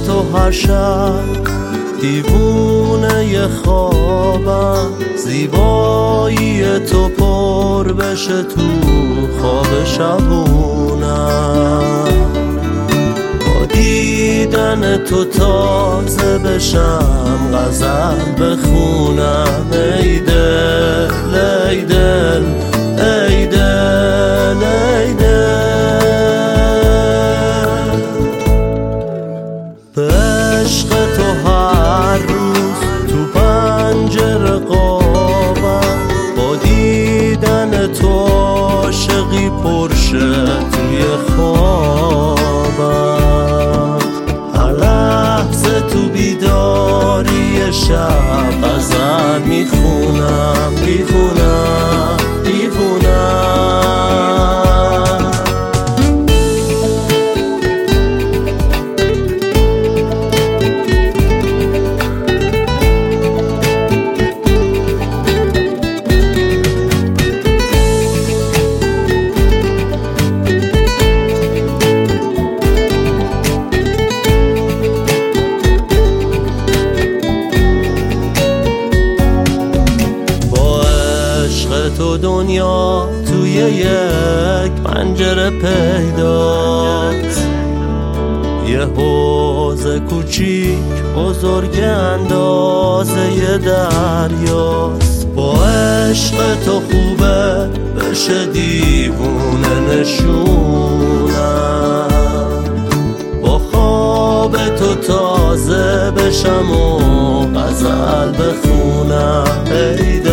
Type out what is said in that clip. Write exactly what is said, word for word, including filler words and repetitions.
تو هر شب دیوونه خوابم، زیبایی تو پر بشه تو خواب شبونم. با دیدن تو تازه بشم غزل بخونم. ای دل ای دل ای دل ای دل، به عشق تو هر روز تو پنجره قابم، با دیدن تو عاشقی پرشه توی خوابم. هر لحظه تو بیداری شب غزل میخونم میخونم میخونم. تو دنیا توی یک پنجره پیداست، یه حوض کوچیک بزرگ اندازه یه دریاست. با عشق تو خوبه بشه دیوونه نشونم، با خواب تو تازه بشم و غزل بخونم. ای